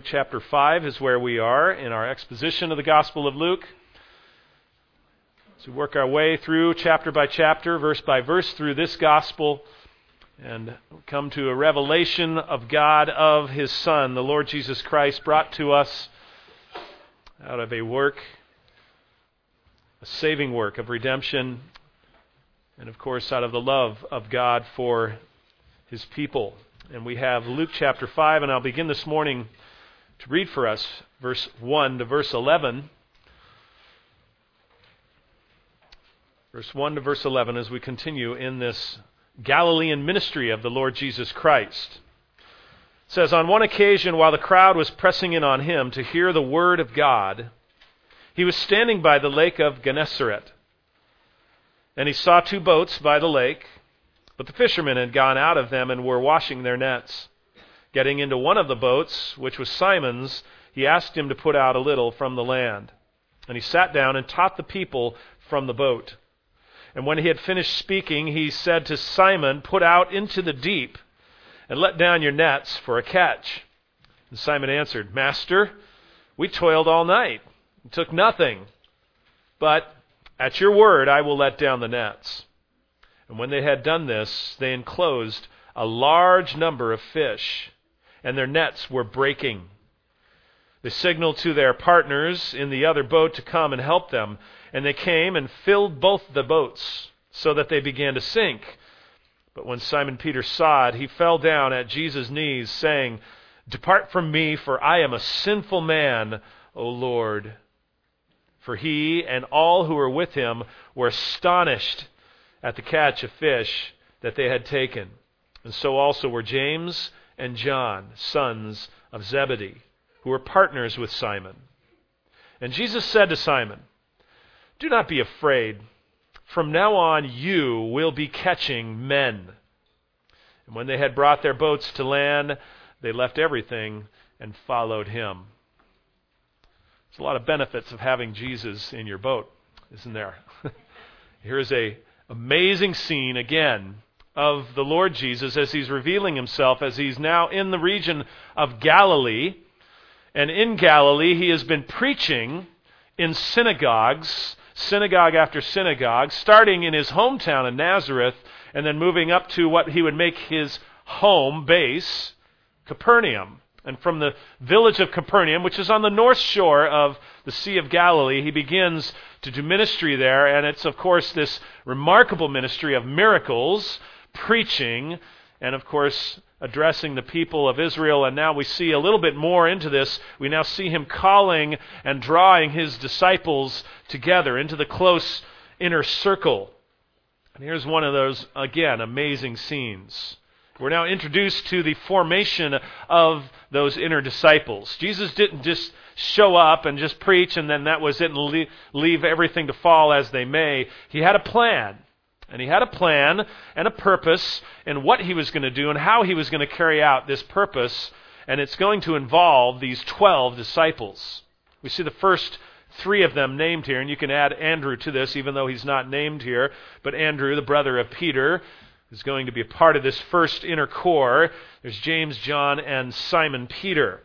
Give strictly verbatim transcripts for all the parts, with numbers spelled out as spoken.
Chapter five is where we are in our exposition of the Gospel of Luke. As we work our way through chapter by chapter, verse by verse through this Gospel, and come to a revelation of God, of His Son, the Lord Jesus Christ, brought to us out of a work, a saving work of redemption, and of course out of the love of God for His people. And we have Luke chapter five, and I'll begin this morning to read for us verse one to verse eleven. Verse one to verse eleven as we continue in this Galilean ministry of the Lord Jesus Christ. It says, "On one occasion, while the crowd was pressing in on him to hear the word of God, he was standing by the lake of Gennesaret. And he saw two boats by the lake, but the fishermen had gone out of them and were washing their nets. Getting into one of the boats, which was Simon's, he asked him to put out a little from the land. And he sat down and taught the people from the boat. And when he had finished speaking, he said to Simon, 'Put out into the deep and let down your nets for a catch.' And Simon answered, 'Master, we toiled all night and took nothing. But at your word I will let down the nets.' And when they had done this, they enclosed a large number of fish, and their nets were breaking. They signaled to their partners in the other boat to come and help them, and they came and filled both the boats, so that they began to sink. But when Simon Peter saw it, he fell down at Jesus' knees, saying, 'Depart from me, for I am a sinful man, O Lord.' For he and all who were with him were astonished at the catch of fish that they had taken. And so also were James and John, sons of Zebedee, who were partners with Simon. And Jesus said to Simon, 'Do not be afraid. From now on you will be catching men.' And when they had brought their boats to land, they left everything and followed him." There's a lot of benefits of having Jesus in your boat, isn't there? Here's a amazing scene again of the Lord Jesus as He's revealing Himself, as He's now in the region of Galilee. And in Galilee, He has been preaching in synagogues, synagogue after synagogue, starting in His hometown in Nazareth, and then moving up to what He would make His home base, Capernaum. And from the village of Capernaum, which is on the north shore of the Sea of Galilee, He begins to do ministry there. And it's, of course, this remarkable ministry of miracles, preaching, and, of course, addressing the people of Israel. And now we see a little bit more into this. We now see Him calling and drawing His disciples together into the close inner circle. And here's one of those, again, amazing scenes. We're now introduced to the formation of those inner disciples. Jesus didn't just show up and just preach and then that was it and leave everything to fall as they may. He had a plan. And He had a plan and a purpose in what He was going to do and how He was going to carry out this purpose. And it's going to involve these twelve disciples. We see the first three of them named here, and you can add Andrew to this even though he's not named here. But Andrew, the brother of Peter, is going to be a part of this first inner core. There's James, John, and Simon Peter.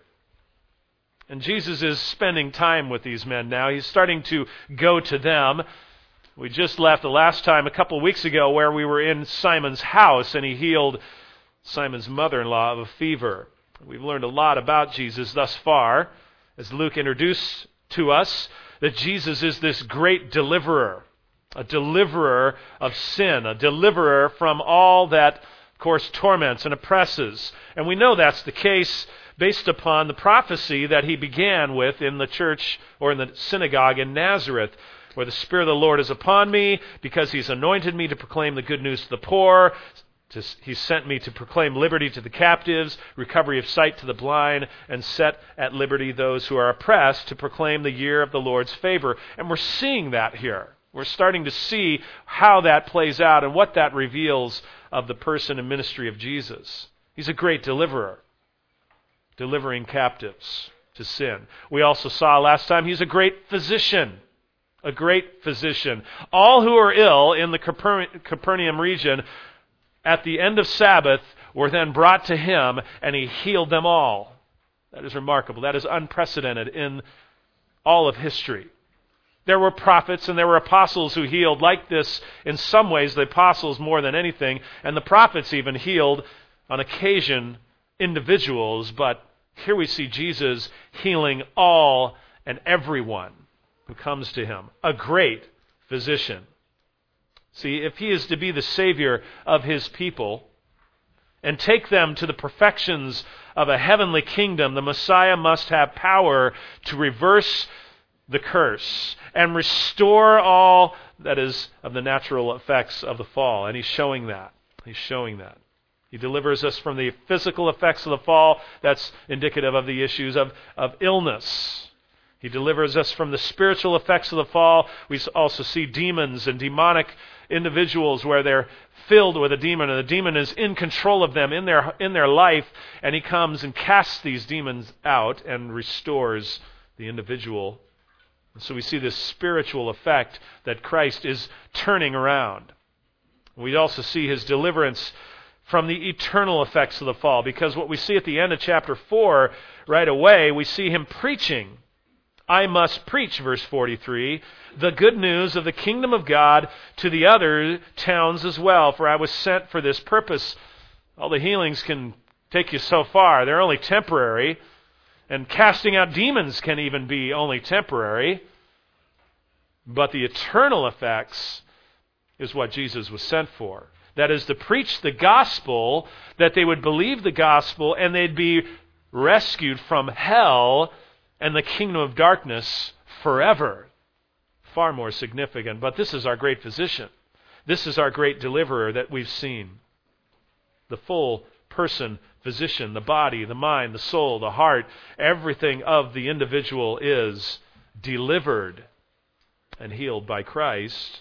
And Jesus is spending time with these men now. He's starting to go to them. We just left the last time a couple of weeks ago where we were in Simon's house and he healed Simon's mother-in-law of a fever. We've learned a lot about Jesus thus far as Luke introduced to us that Jesus is this great deliverer. A deliverer of sin, a deliverer from all that, of course, torments and oppresses. And we know that's the case based upon the prophecy that He began with in the church or in the synagogue in Nazareth, where the Spirit of the Lord is upon me because He's anointed me to proclaim the good news to the poor. He's sent me to proclaim liberty to the captives, recovery of sight to the blind, and set at liberty those who are oppressed, to proclaim the year of the Lord's favor. And we're seeing that here. We're starting to see how that plays out and what that reveals of the person and ministry of Jesus. He's a great deliverer, delivering captives to sin. We also saw last time He's a great physician, a great physician. All who are ill in the Capernaum region at the end of Sabbath were then brought to Him, and He healed them all. That is remarkable. That is unprecedented in all of history. There were prophets and there were apostles who healed like this in some ways, the apostles more than anything, and the prophets even healed on occasion individuals, but here we see Jesus healing all and everyone who comes to him. A great physician. See, if he is to be the Savior of his people and take them to the perfections of a heavenly kingdom, the Messiah must have power to reverse the curse and restore all that is of the natural effects of the fall. And he's showing that. He's showing that. He delivers us from the physical effects of the fall. That's indicative of the issues of, of illness. He delivers us from the spiritual effects of the fall. We also see demons and demonic individuals where they're filled with a demon, and the demon is in control of them in their in their life, and he comes and casts these demons out and restores the individual. And so we see this spiritual effect that Christ is turning around. We also see his deliverance from the eternal effects of the fall, because what we see at the end of chapter four, right away, we see him preaching. I must preach, verse forty-three, the good news of the kingdom of God to the other towns as well, for I was sent for this purpose. All the healings can take you so far. They're only temporary, and casting out demons can even be only temporary. But the eternal effects is what Jesus was sent for. That is to preach the gospel, that they would believe the gospel, and they'd be rescued from hell and the kingdom of darkness forever. Far more significant. But this is our great physician. This is our great deliverer that we've seen. The full person physician, the body, the mind, the soul, the heart, everything of the individual is delivered and healed by Christ.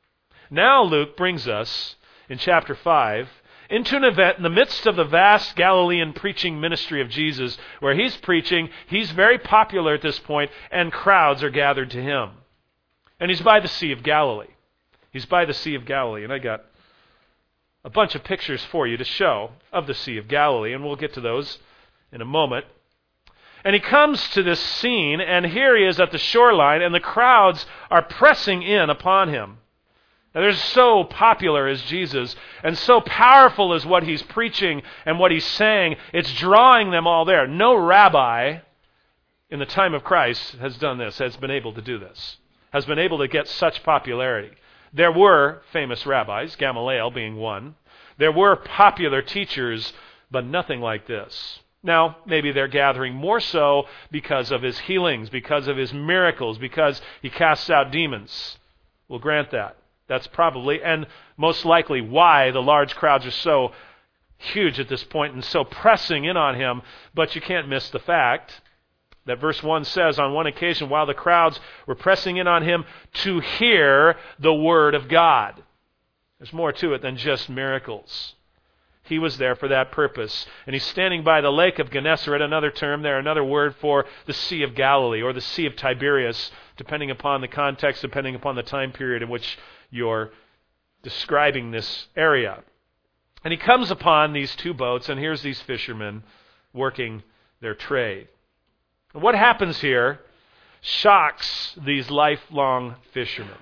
Now Luke brings us, in chapter five, into an event in the midst of the vast Galilean preaching ministry of Jesus, where he's preaching, he's very popular at this point, and crowds are gathered to him. And he's by the Sea of Galilee. He's by the Sea of Galilee, and I got a bunch of pictures for you to show of the Sea of Galilee, and we'll get to those in a moment. And he comes to this scene, and here he is at the shoreline, and the crowds are pressing in upon him. Now, they're so popular as Jesus, and so powerful is what he's preaching and what he's saying, it's drawing them all there. No rabbi in the time of Christ has done this, has been able to do this, has been able to get such popularity. There were famous rabbis, Gamaliel being one. There were popular teachers, but nothing like this. Now, maybe they're gathering more so because of his healings, because of his miracles, because he casts out demons. We'll grant that. That's probably, and most likely, why the large crowds are so huge at this point and so pressing in on him. But you can't miss the fact that verse one says, on one occasion, while the crowds were pressing in on him to hear the word of God. There's more to it than just miracles. He was there for that purpose. And he's standing by the lake of Gennesaret, another term there, another word for the Sea of Galilee, or the Sea of Tiberias, depending upon the context, depending upon the time period in which you're describing this area. And he comes upon these two boats, and here's these fishermen working their trade. And what happens here shocks these lifelong fishermen.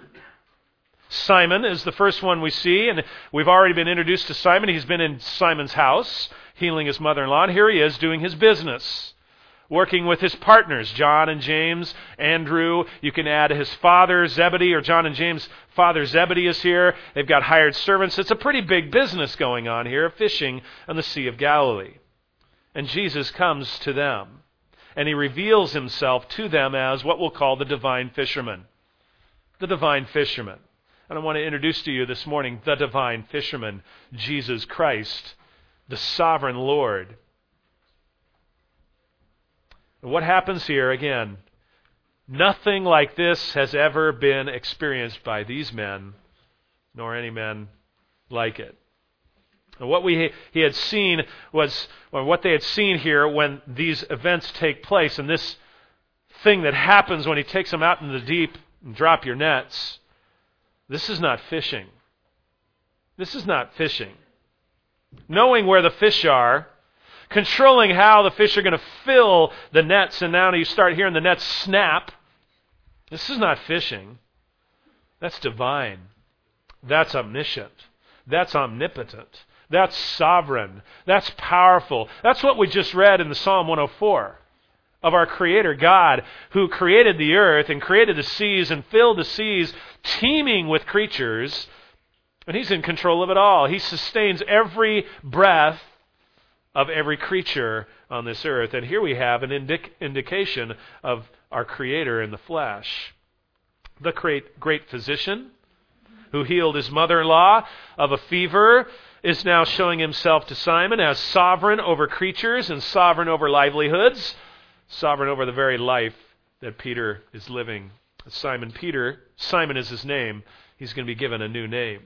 Simon is the first one we see, and we've already been introduced to Simon. He's been in Simon's house, healing his mother-in-law, and here he is doing his business, working with his partners, John and James, Andrew. You can add his father, Zebedee, or John and James' father, Zebedee, is here. They've got hired servants. It's a pretty big business going on here, fishing on the Sea of Galilee. And Jesus comes to them, and he reveals himself to them as what we'll call the divine fisherman. The divine fisherman. And I want to introduce to you this morning the divine fisherman, Jesus Christ, the sovereign Lord. And what happens here, again, nothing like this has ever been experienced by these men, nor any men like it. And what we he had seen was, or what they had seen here when these events take place, and this thing that happens when he takes them out in the deep and drop your nets, this is not fishing. This is not fishing. Knowing where the fish are, controlling how the fish are going to fill the nets, and now you start hearing the nets snap. This is not fishing. That's divine. That's omniscient. That's omnipotent. That's sovereign. That's powerful. That's what we just read in the Psalm one oh four of our Creator God, who created the earth and created the seas and filled the seas teeming with creatures. And He's in control of it all. He sustains every breath of every creature on this earth. And here we have an indic- indication of our Creator in the flesh. The great, great physician who healed his mother-in-law of a fever is now showing himself to Simon as sovereign over creatures and sovereign over livelihoods, sovereign over the very life that Peter is living. Simon Peter, Simon is his name. He's going to be given a new name.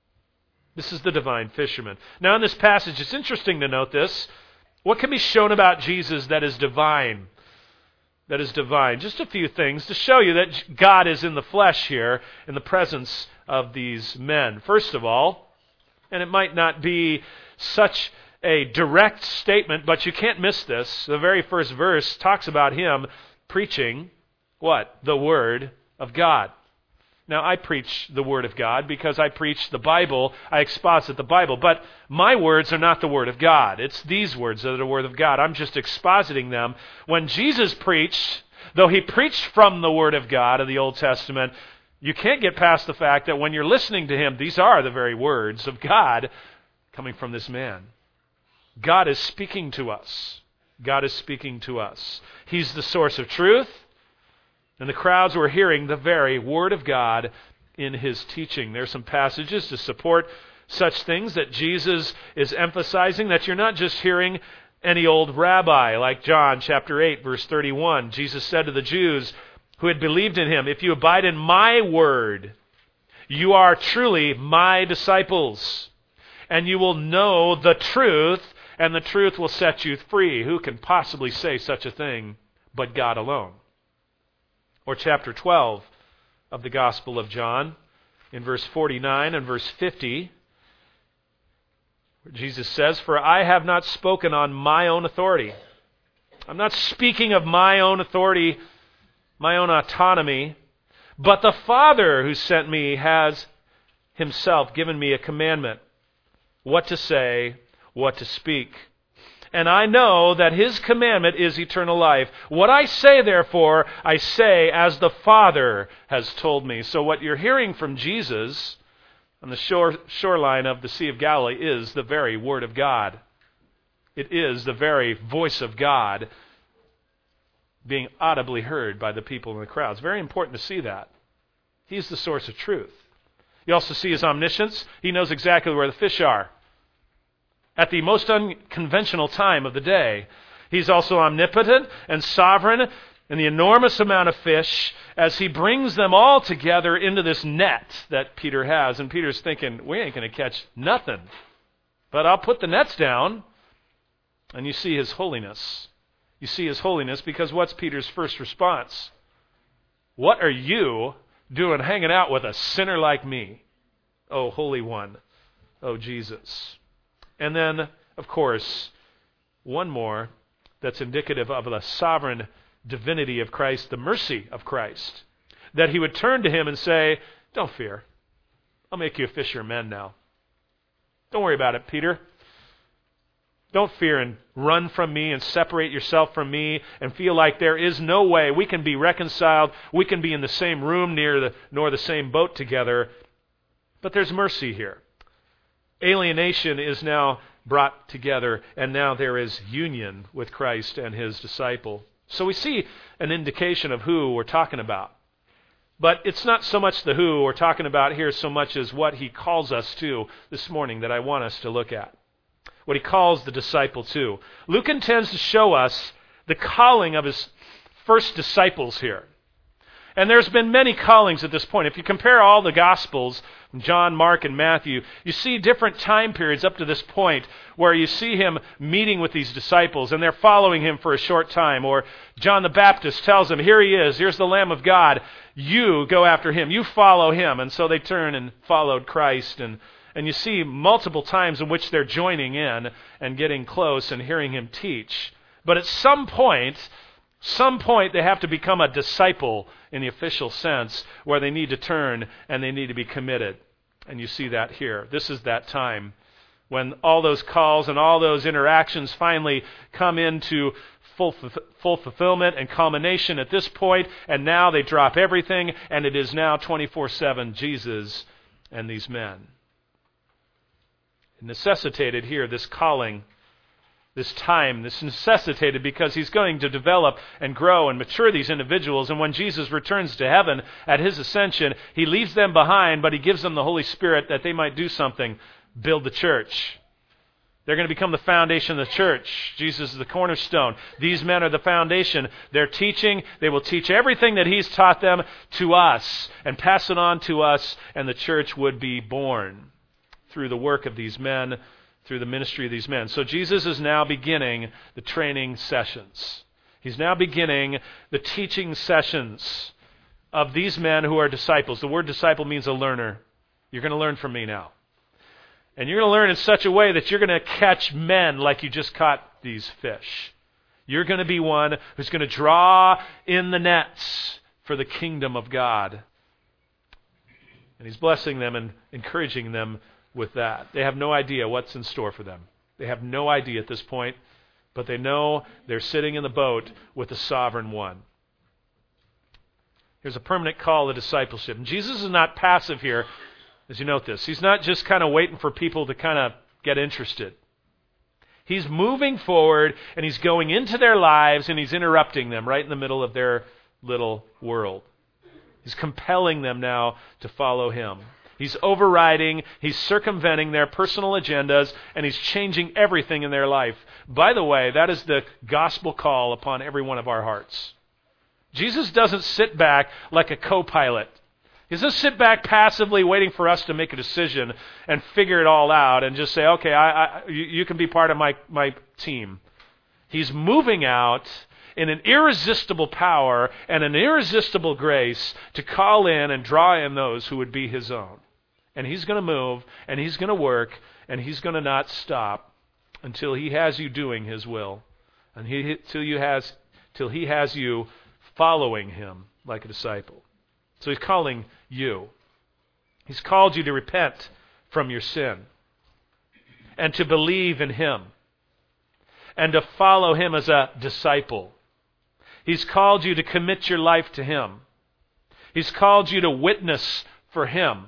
This is the divine fisherman. Now in this passage, it's interesting to note this. What can be shown about Jesus that is divine? That is divine. Just a few things to show you that God is in the flesh here in the presence of these men. First of all, and it might not be such a direct statement, but you can't miss this. The very first verse talks about him preaching what? The Word of God. Now, I preach the Word of God because I preach the Bible. I exposit the Bible. But my words are not the Word of God. It's these words that are the Word of God. I'm just expositing them. When Jesus preached, though He preached from the Word of God of the Old Testament, you can't get past the fact that when you're listening to Him, these are the very words of God coming from this man. God is speaking to us. God is speaking to us. He's the source of truth. And the crowds were hearing the very Word of God in His teaching. There's some passages to support such things that Jesus is emphasizing, that you're not just hearing any old rabbi, like John chapter eight, verse thirty-one. Jesus said to the Jews who had believed in Him, "If you abide in my word, you are truly my disciples, and you will know the truth, and the truth will set you free." Who can possibly say such a thing but God alone? Or chapter twelve of the Gospel of John, in verse forty-nine and verse fifty, where Jesus says, "For I have not spoken on my own authority." I'm not speaking of my own authority, my own autonomy, but the Father who sent me has Himself given me a commandment, what to say, what to speak. And I know that His commandment is eternal life. What I say, therefore, I say as the Father has told me. So what you're hearing from Jesus on the shore, shoreline of the Sea of Galilee is the very Word of God. It is the very voice of God being audibly heard by the people in the crowds. It's very important to see that. He's the source of truth. You also see His omniscience. He knows exactly where the fish are at the most unconventional time of the day. He's also omnipotent and sovereign in the enormous amount of fish as He brings them all together into this net that Peter has. And Peter's thinking, we ain't going to catch nothing, but I'll put the nets down. And you see His holiness. You see His holiness because what's Peter's first response? What are you doing hanging out with a sinner like me? Oh, Holy One. Oh, Jesus. And then, of course, one more that's indicative of the sovereign divinity of Christ, the mercy of Christ, that He would turn to him and say, "Don't fear. I'll make you a fisher of men now. Don't worry about it, Peter. Don't fear and run from me and separate yourself from me and feel like there is no way we can be reconciled. We can be in the same room near the, nor the same boat together. But there's mercy here. Alienation is now brought together, and now there is union with Christ and His disciple." So we see an indication of who we're talking about. But it's not so much the who we're talking about here so much as what He calls us to this morning that I want us to look at. What He calls the disciple to. Luke intends to show us the calling of His first disciples here. And there's been many callings at this point. If you compare all the Gospels, John, Mark, and Matthew, you see different time periods up to this point where you see Him meeting with these disciples and they're following Him for a short time. Or John the Baptist tells them, "Here He is, here's the Lamb of God. You go after Him, you follow Him." And so they turn and followed Christ. And, And you see multiple times in which they're joining in and getting close and hearing him teach. But at some point, some point they have to become a disciple in the official sense, where they need to turn and they need to be committed. And you see that here. This is that time when all those calls and all those interactions finally come into full full fulfillment and culmination at this point, and now they drop everything, and it is now twenty-four seven Jesus and these men. It necessitated here this calling, this time, this necessitated because he's going to develop and grow and mature these individuals, and when Jesus returns to heaven at his ascension, he leaves them behind, but he gives them the Holy Spirit that they might do something. Build the church. They're going to become the foundation of the church. Jesus is the cornerstone. These men are the foundation. They're teaching. They will teach everything that he's taught them to us and pass it on to us, and the church would be born through the work of these men, through the ministry of these men. So Jesus is now beginning the training sessions. He's now beginning the teaching sessions of these men who are disciples. The word disciple means a learner. You're going to learn from me now. And you're going to learn in such a way that you're going to catch men like you just caught these fish. You're going to be one who's going to draw in the nets for the kingdom of God. And he's blessing them and encouraging them with that. They have no idea what's in store for them. They have no idea at this point, but they know they're sitting in the boat with the sovereign one. Here's a permanent call to discipleship. And Jesus is not passive here. As you note this, he's not just kind of waiting for people to kind of get interested. He's moving forward, and he's going into their lives, and he's interrupting them right in the middle of their little world. He's compelling them now to follow him. He's overriding, he's circumventing their personal agendas, and he's changing everything in their life. By the way, that is the gospel call upon every one of our hearts. Jesus doesn't sit back like a co-pilot. He doesn't sit back passively waiting for us to make a decision and figure it all out and just say, okay, I, I, you, you can be part of my, my team. He's moving out in an irresistible power and an irresistible grace to call in and draw in those who would be his own. And he's going to move, and he's going to work, and he's going to not stop until he has you doing his will, and he, till you has, till he has you following him like a disciple. So he's calling you. He's called you to repent from your sin and to believe in him and to follow him as a disciple. He's called you to commit your life to him. He's called you to witness for him,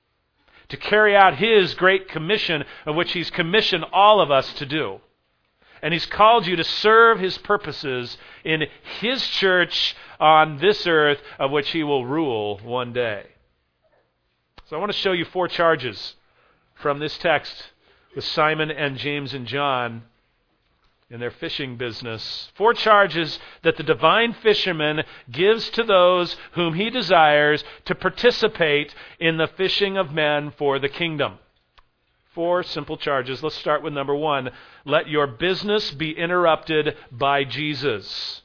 to carry out his great commission of which he's commissioned all of us to do. And he's called you to serve his purposes in his church on this earth, of which he will rule one day. So I want to show you four charges from this text with Simon and James and John in their fishing business. Four charges that the divine fisherman gives to those whom he desires to participate in the fishing of men for the kingdom. Four simple charges. Let's start with number one. Let your business be interrupted by Jesus.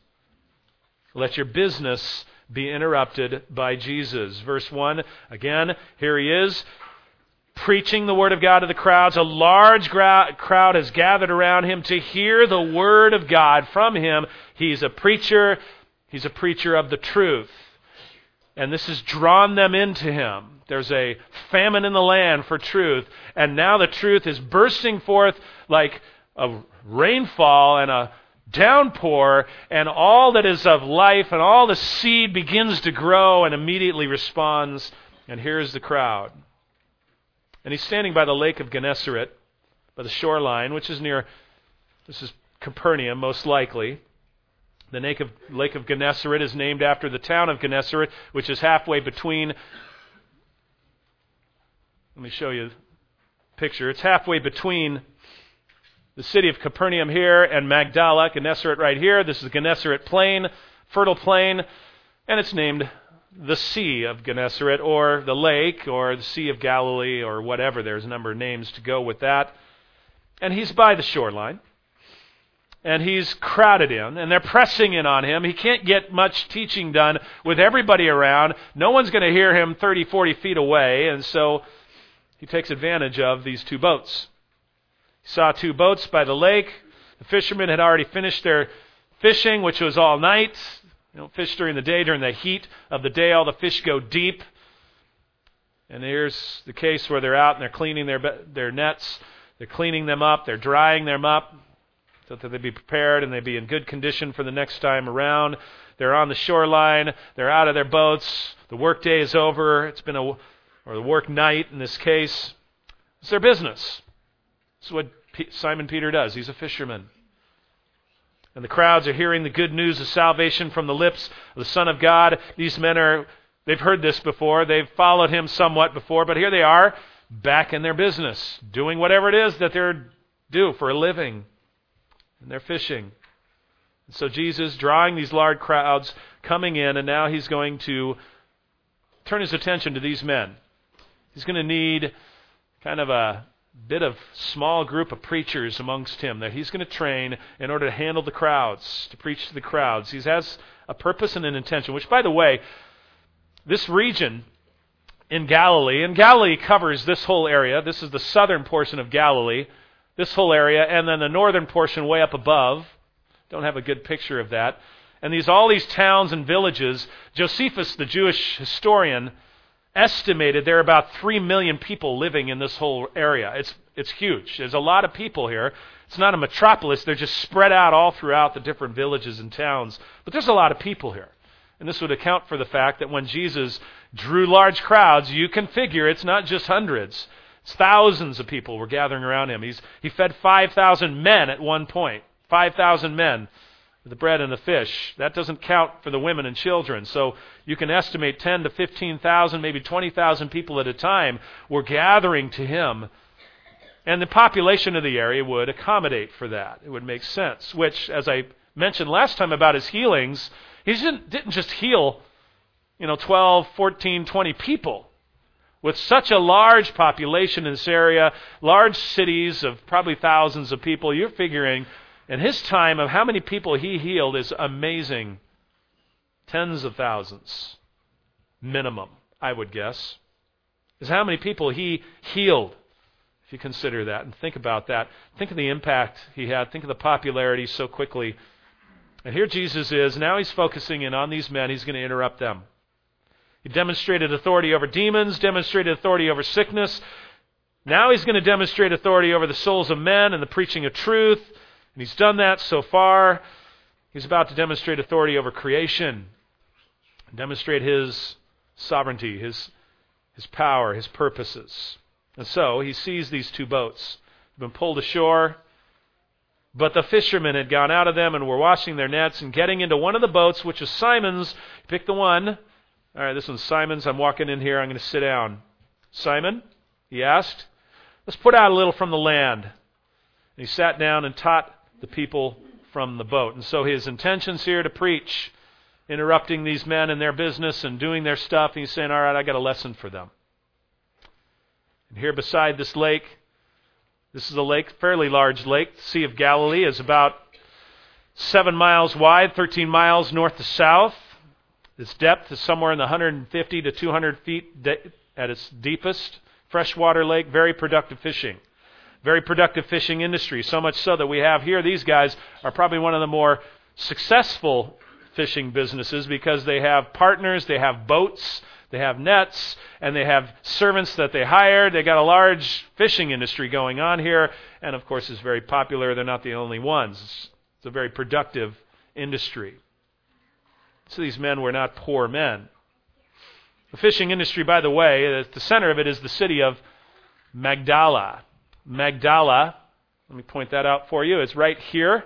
Let your business be interrupted by Jesus. Verse one, again, here he is, preaching the word of God to the crowds. A large gra- crowd has gathered around him to hear the word of God from him. He's a preacher. He's a preacher of the truth. And this has drawn them into him. There's a famine in the land for truth. And now the truth is bursting forth like a rainfall and a downpour, and all that is of life and all the seed begins to grow and immediately responds. And here's the crowd. And he's standing by the lake of Gennesaret, by the shoreline, which is near, this is Capernaum most likely. The lake of, lake of Gennesaret is named after the town of Gennesaret, which is halfway between, let me show you the picture. It's halfway between the city of Capernaum here and Magdala, Gennesaret right here. This is the Gennesaret plain, fertile plain, and it's named the Sea of Gennesaret, or the lake, or the Sea of Galilee, or whatever. There's a number of names to go with that. And he's by the shoreline. And he's crowded in, and they're pressing in on him. He can't get much teaching done with everybody around. No one's going to hear him thirty, forty feet away, and so he takes advantage of these two boats. He saw two boats by the lake. The fishermen had already finished their fishing, which was all night. They don't fish during the day. During the heat of the day, all the fish go deep. And here's the case where they're out and they're cleaning their their nets. They're cleaning them up. They're drying them up so that they be prepared and they be in good condition for the next time around. They're on the shoreline. They're out of their boats. The work day is over. It's been a, or the work night in this case. It's their business. This is what P- Simon Peter does. He's a fisherman. And the crowds are hearing the good news of salvation from the lips of the Son of God. These men are, they've heard this before. They've followed him somewhat before, but here they are, back in their business, doing whatever it is that they're do for a living. And they're fishing. And so Jesus, drawing these large crowds, coming in, and now he's going to turn his attention to these men. He's going to need kind of a bit of small group of preachers amongst him that he's going to train in order to handle the crowds, to preach to the crowds. He has a purpose and an intention, which, by the way, this region in Galilee, and Galilee covers this whole area. This is the southern portion of Galilee, this whole area, and then the northern portion way up above. Don't have a good picture of that. And these all these towns and villages, Josephus, the Jewish historian, estimated there are about three million people living in this whole area. It's it's huge. There's a lot of people here. It's not a metropolis. They're just spread out all throughout the different villages and towns. But there's a lot of people here. And this would account for the fact that when Jesus drew large crowds, you can figure it's not just hundreds. It's thousands of people were gathering around him. He's He fed five thousand men at one point. five thousand men. The bread and the fish. That doesn't count for the women and children. So you can estimate ten to fifteen thousand, maybe twenty thousand people at a time were gathering to him. And the population of the area would accommodate for that. It would make sense. Which, as I mentioned last time about his healings, he didn't, didn't just heal, you know, twelve, fourteen, twenty people. With such a large population in this area, large cities of probably thousands of people, you're figuring in his time of how many people he healed is amazing. Tens of thousands. Minimum, I would guess. Is how many people he healed. If you consider that and think about that. Think of the impact he had. Think of the popularity so quickly. And here Jesus is. Now he's focusing in on these men. He's going to interrupt them. He demonstrated authority over demons, demonstrated authority over sickness. Now he's going to demonstrate authority over the souls of men and the preaching of truth. And he's done that so far. He's about to demonstrate authority over creation, demonstrate his sovereignty, his, his power, his purposes. And so he sees these two boats. They've been pulled ashore, but the fishermen had gone out of them and were washing their nets and getting into one of the boats, which was Simon's. Pick the one. All right, this one's Simon's. I'm walking in here. I'm going to sit down. Simon, he asked, let's put out a little from the land. And he sat down and taught the people from the boat. And so his intention's here to preach, interrupting these men in their business and doing their stuff. And he's saying, all right, I got a lesson for them. And here beside this lake, this is a lake, fairly large lake. The Sea of Galilee is about seven miles wide, thirteen miles north to south. Its depth is somewhere in the one hundred fifty to two hundred feet de- at its deepest. Freshwater lake, very productive fishing. Very productive fishing industry, so much so that we have here, these guys are probably one of the more successful fishing businesses because they have partners, they have boats, they have nets, and they have servants that they hire. They got a large fishing industry going on here, and of course it's very popular. They're not the only ones. It's a very productive industry. So these men were not poor men. The fishing industry, by the way, at the center of it is the city of Magdala. Magdala, let me point that out for you. It's right here.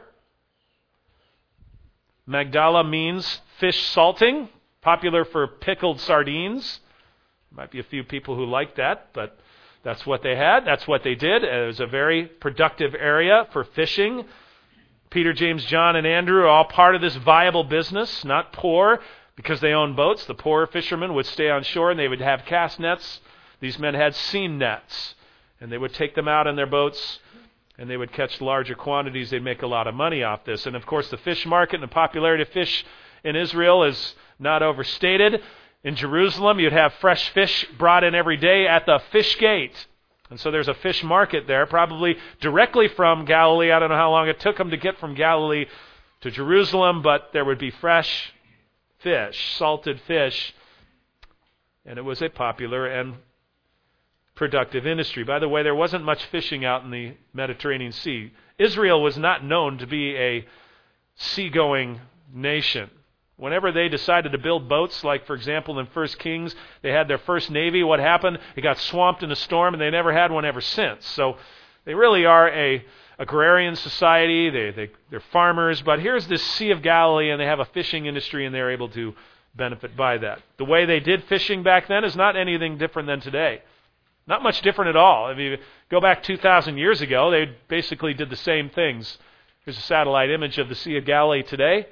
Magdala means fish salting, popular for pickled sardines. There might be a few people who like that, but that's what they had. That's what they did. It was a very productive area for fishing. Peter, James, John, and Andrew are all part of this viable business, not poor because they own boats. The poorer fishermen would stay on shore and they would have cast nets. These men had seine nets. And they would take them out in their boats, and they would catch larger quantities. They'd make a lot of money off this. And of course, the fish market and the popularity of fish in Israel is not overstated. In Jerusalem, you'd have fresh fish brought in every day at the fish gate. And so there's a fish market there, probably directly from Galilee. I don't know how long it took them to get from Galilee to Jerusalem, but there would be fresh fish, salted fish, and it was a popular and productive industry. By the way, there wasn't much fishing out in the Mediterranean Sea. Israel was not known to be a seagoing nation. Whenever they decided to build boats, like for example in First Kings, they had their first navy. What happened? It got swamped in a storm, and they never had one ever since. So they really are a agrarian society. They, they, they're farmers. But here's this Sea of Galilee, and they have a fishing industry, and they're able to benefit by that. The way they did fishing back then is not anything different than today. Not much different at all. If you go back two thousand years ago, they basically did the same things. Here's a satellite image of the Sea of Galilee today.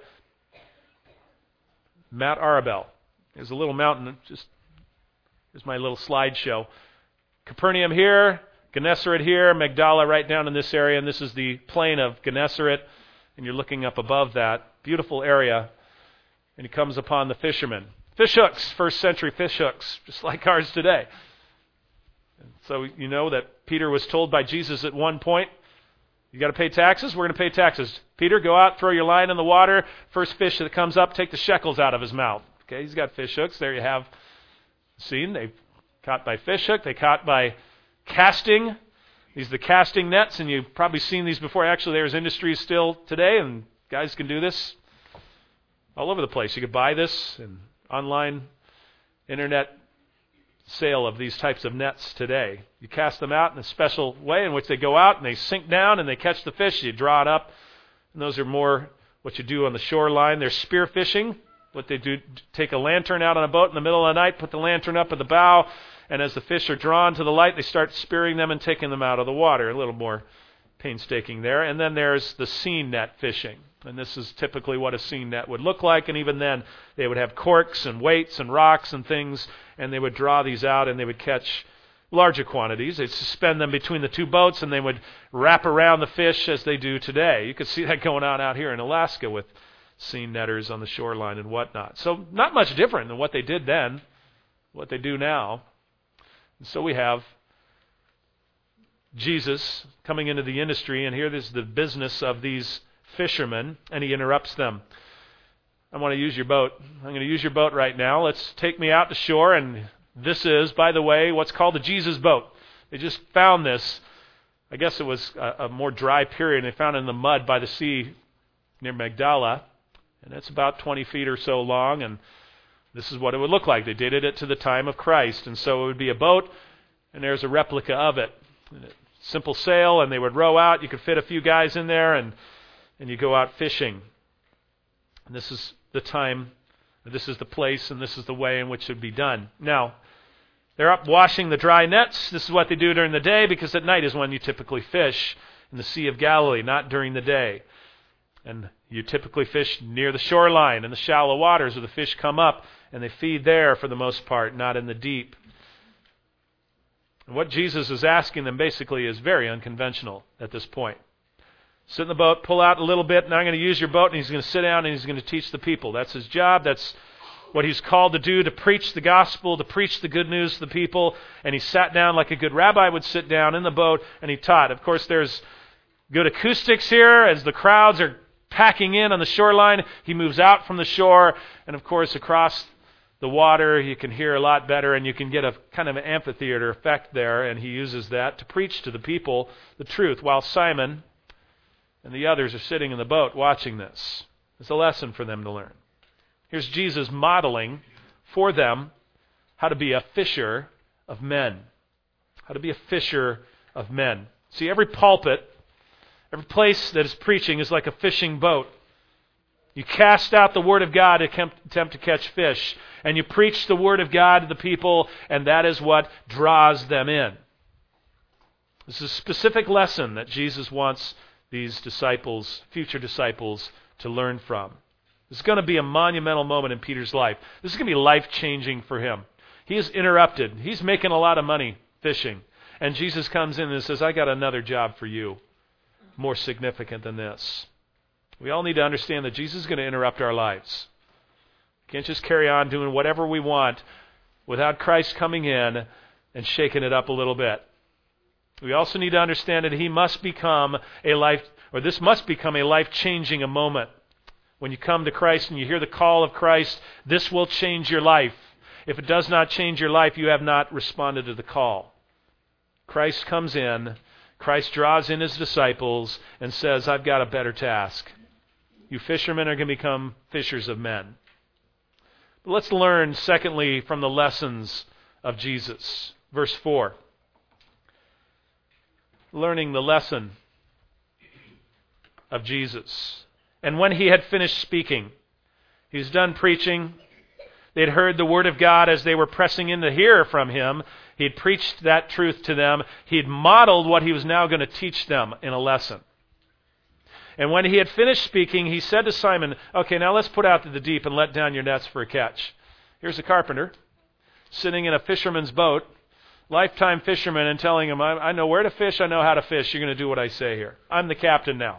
Mount Arabel. There's a little mountain. Just here's my little slideshow. Capernaum here, Gennesaret here, Magdala right down in this area, and this is the plain of Gennesaret, and you're looking up above that. Beautiful area. And he comes upon the fishermen. Fish hooks, first century fish hooks, just like ours today. And so you know that Peter was told by Jesus at one point, you got to pay taxes? We're going to pay taxes. Peter, go out, throw your line in the water. First fish that comes up, take the shekels out of his mouth. Okay, he's got fish hooks. There you have the scene. They caught by fish hook. They caught by casting. These are the casting nets, and you've probably seen these before. Actually, there's industries still today, and guys can do this all over the place. You could buy this in online internet sale of these types of nets today. You cast them out in a special way in which they go out and they sink down and they catch the fish. You draw it up. And those are more what you do on the shoreline. There's spear fishing. What they do, take a lantern out on a boat in the middle of the night, put the lantern up at the bow, and as the fish are drawn to the light, they start spearing them and taking them out of the water. A little more painstaking there. And then there's the seine net fishing. And this is typically what a seine net would look like. And even then, they would have corks and weights and rocks and things, and they would draw these out and they would catch larger quantities. They'd suspend them between the two boats, and they would wrap around the fish as they do today. You could see that going on out here in Alaska with seine netters on the shoreline and whatnot. So not much different than what they did then, what they do now. And so we have Jesus coming into the industry, and here is the business of these fishermen, and he interrupts them. I want to use your boat. I'm going to use your boat right now. Let's take me out to shore, and this is, by the way, what's called the Jesus boat. They just found this. I guess it was a, a more dry period, and they found it in the mud by the sea near Magdala, and it's about twenty feet or so long, and this is what it would look like. They dated it to the time of Christ, and so it would be a boat, and there's a replica of it. Simple sail, and they would row out. You could fit a few guys in there, and and you go out fishing. And this is the time, this is the place, and this is the way in which it would be done. Now, they're up washing the dry nets. This is what they do during the day, because at night is when you typically fish in the Sea of Galilee, not during the day. And you typically fish near the shoreline in the shallow waters where the fish come up, and they feed there for the most part, not in the deep. And what Jesus is asking them basically is very unconventional at this point. Sit in the boat, pull out a little bit, and I'm going to use your boat, and he's going to sit down and he's going to teach the people. That's his job. That's what he's called to do, to preach the gospel, to preach the good news to the people. And he sat down like a good rabbi would sit down in the boat, and he taught. Of course, there's good acoustics here as the crowds are packing in on the shoreline. He moves out from the shore, and of course, across the water, you can hear a lot better, and you can get a kind of an amphitheater effect there, and he uses that to preach to the people the truth, while Simon and the others are sitting in the boat watching this. It's a lesson for them to learn. Here's Jesus modeling for them how to be a fisher of men. How to be a fisher of men. See, every pulpit, every place that is preaching is like a fishing boat. You cast out the Word of God to attempt to catch fish, and you preach the Word of God to the people, and that is what draws them in. This is a specific lesson that Jesus wants these disciples, future disciples, to learn from. This is going to be a monumental moment in Peter's life. This is going to be life-changing for him. He is interrupted. He's making a lot of money fishing. And Jesus comes in and says, I got another job for you, more significant than this. We all need to understand that Jesus is going to interrupt our lives. We can't just carry on doing whatever we want without Christ coming in and shaking it up a little bit. we also need to understand that he must become a life, or this must become a life-changing a moment. When you come to Christ and you hear the call of Christ, this will change your life. If it does not change your life, you have not responded to the call. Christ comes in, Christ draws in his disciples and says, I've got a better task. You fishermen are going to become fishers of men. But let's learn, secondly, from the lessons of Jesus. Verse four. Learning the lesson of Jesus. And when he had finished speaking, he's done preaching. They'd heard the word of God as they were pressing in to hear from him. He had preached that truth to them. He had modeled what he was now going to teach them in a lesson. And when he had finished speaking, he said to Simon, okay, now let's put out to the deep and let down your nets for a catch. Here's a carpenter sitting in a fisherman's boat, lifetime fisherman, and telling him, I, I know where to fish, I know how to fish, you're going to do what I say here. I'm the captain now.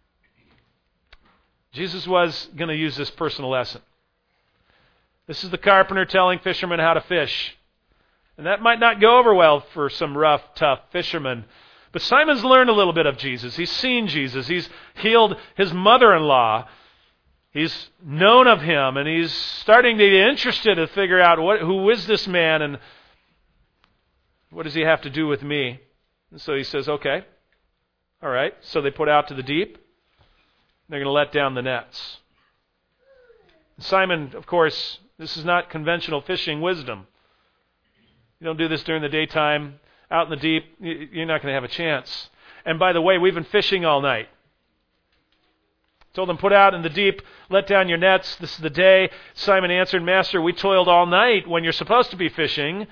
Jesus was going to use this personal lesson. This is the carpenter telling fishermen how to fish. And that might not go over well for some rough, tough fishermen. But Simon's learned a little bit of Jesus. He's seen Jesus. He's healed his mother-in-law. He's known of him, and he's starting to be interested to figure out what, who is this man and what does he have to do with me? And so he says, okay, all right. So they put out to the deep. They're going to let down the nets. Simon, of course, this is not conventional fishing wisdom. You don't do this during the daytime. Out in the deep, you're not going to have a chance. And by the way, we've been fishing all night. Told them, put out in the deep, let down your nets. This is the day. Simon answered, Master, we toiled all night when you're supposed to be fishing,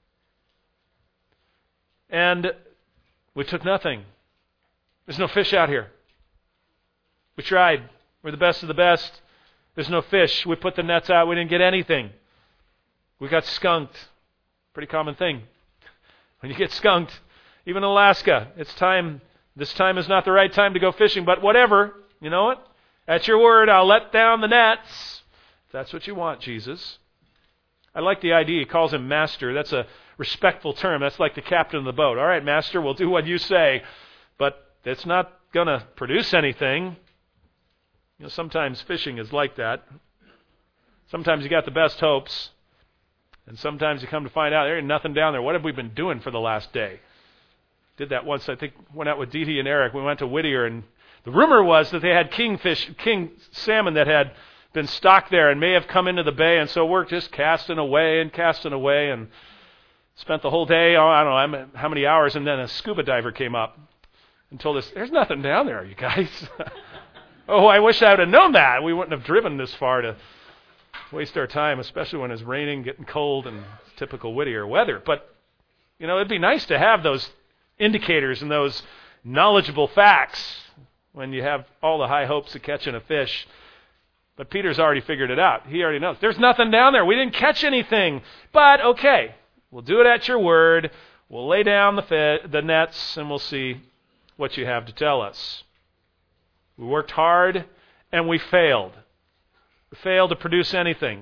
and we took nothing. There's no fish out here. We tried. We're the best of the best. There's no fish. We put the nets out. We didn't get anything. We got skunked. Pretty common thing. When you get skunked, even in Alaska, it's time. This time is not the right time to go fishing, but whatever. You know what? At your word, I'll let down the nets. If that's what you want, Jesus. I like the idea. He calls him master. That's a respectful term. That's like the captain of the boat. All right, master, we'll do what you say, but it's not going to produce anything. You know, sometimes fishing is like that. Sometimes you got the best hopes, and sometimes you come to find out there ain't nothing down there. What have we been doing for the last day? Did that once. I think went out with Dee Dee and Eric. We went to Whittier, and the rumor was that they had kingfish, king salmon that had been stocked there and may have come into the bay, and so we're just casting away and casting away and spent the whole day, oh, I don't know how many hours, and then a scuba diver came up and told us, there's nothing down there, you guys. Oh, I wish I would have known that. We wouldn't have driven this far to waste our time, especially when it's raining, getting cold, and typical Whittier weather. But, you know, it'd be nice to have those indicators and those knowledgeable facts when you have all the high hopes of catching a fish. But Peter's already figured it out. He already knows. There's nothing down there. We didn't catch anything. But, okay, we'll do it at your word. We'll lay down the, fi- the nets, and we'll see what you have to tell us. We worked hard, and we failed. We failed to produce anything.